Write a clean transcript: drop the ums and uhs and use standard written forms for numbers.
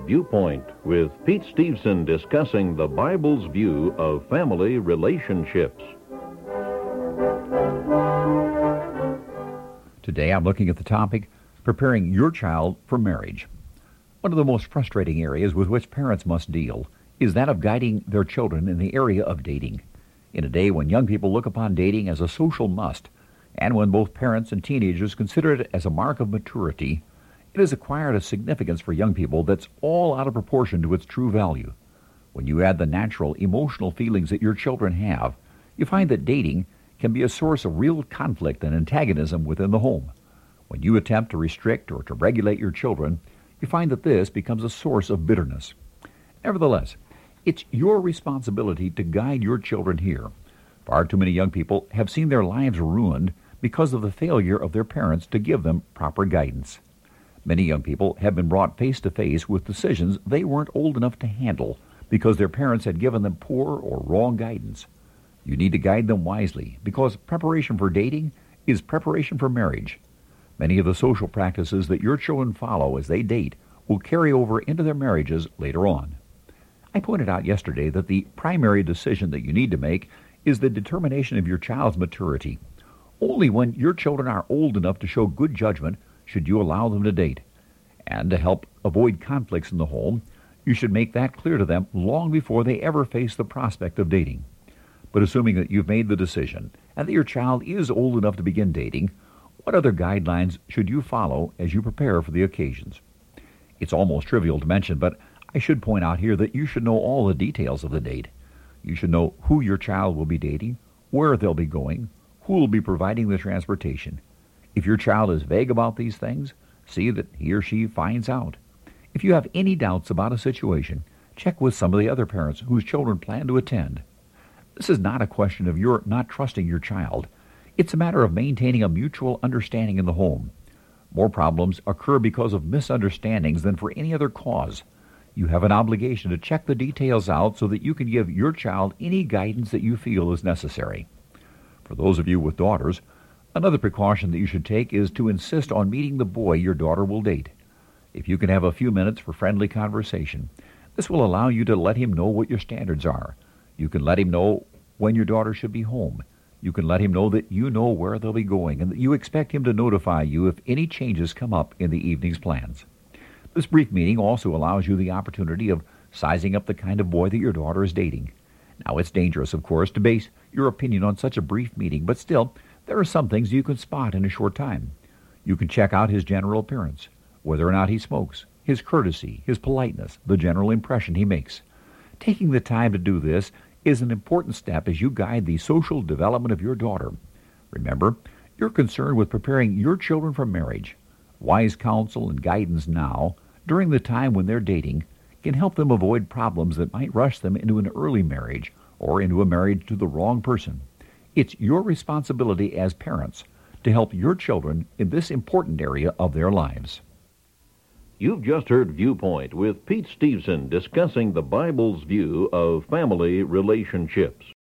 Viewpoint with Pete Stevenson discussing the Bible's view of family relationships. Today I'm looking at the topic, preparing your child for marriage. One of the most frustrating areas with which parents must deal is that of guiding their children in the area of dating. In a day when young people look upon dating as a social must, and when both parents and teenagers consider it as a mark of maturity, it has acquired a significance for young people that's all out of proportion to its true value. When you add the natural, emotional feelings that your children have, you find that dating can be a source of real conflict and antagonism within the home. When you attempt to restrict or to regulate your children, you find that this becomes a source of bitterness. Nevertheless, it's your responsibility to guide your children here. Far too many young people have seen their lives ruined because of the failure of their parents to give them proper guidance. Many young people have been brought face to face with decisions they weren't old enough to handle because their parents had given them poor or wrong guidance. You need to guide them wisely because preparation for dating is preparation for marriage. Many of the social practices that your children follow as they date will carry over into their marriages later on. I pointed out yesterday that the primary decision that you need to make is the determination of your child's maturity. Only when your children are old enough to show good judgment should you allow them to date. And to help avoid conflicts in the home, you should make that clear to them long before they ever face the prospect of dating. But assuming that you've made the decision and that your child is old enough to begin dating, what other guidelines should you follow as you prepare for the occasions? It's almost trivial to mention, but I should point out here that you should know all the details of the date. You should know who your child will be dating, where they'll be going, who will be providing the transportation. If your child is vague about these things, see that he or she finds out. If you have any doubts about a situation, check with some of the other parents whose children plan to attend. This is not a question of your not trusting your child. It's a matter of maintaining a mutual understanding in the home. More problems occur because of misunderstandings than for any other cause. You have an obligation to check the details out so that you can give your child any guidance that you feel is necessary. For those of you with daughters, another precaution that you should take is to insist on meeting the boy your daughter will date. If you can have a few minutes for friendly conversation, this will allow you to let him know what your standards are. You can let him know when your daughter should be home. You can let him know that you know where they'll be going and that you expect him to notify you if any changes come up in the evening's plans. This brief meeting also allows you the opportunity of sizing up the kind of boy that your daughter is dating. Now, it's dangerous, of course, to base your opinion on such a brief meeting, but still, there are some things you can spot in a short time. You can check out his general appearance, whether or not he smokes, his courtesy, his politeness, the general impression he makes. Taking the time to do this is an important step as you guide the social development of your daughter. Remember, you're concerned with preparing your children for marriage. Wise counsel and guidance now, during the time when they're dating, can help them avoid problems that might rush them into an early marriage or into a marriage to the wrong person. It's your responsibility as parents to help your children in this important area of their lives. You've just heard Viewpoint with Pete Stevenson discussing the Bible's view of family relationships.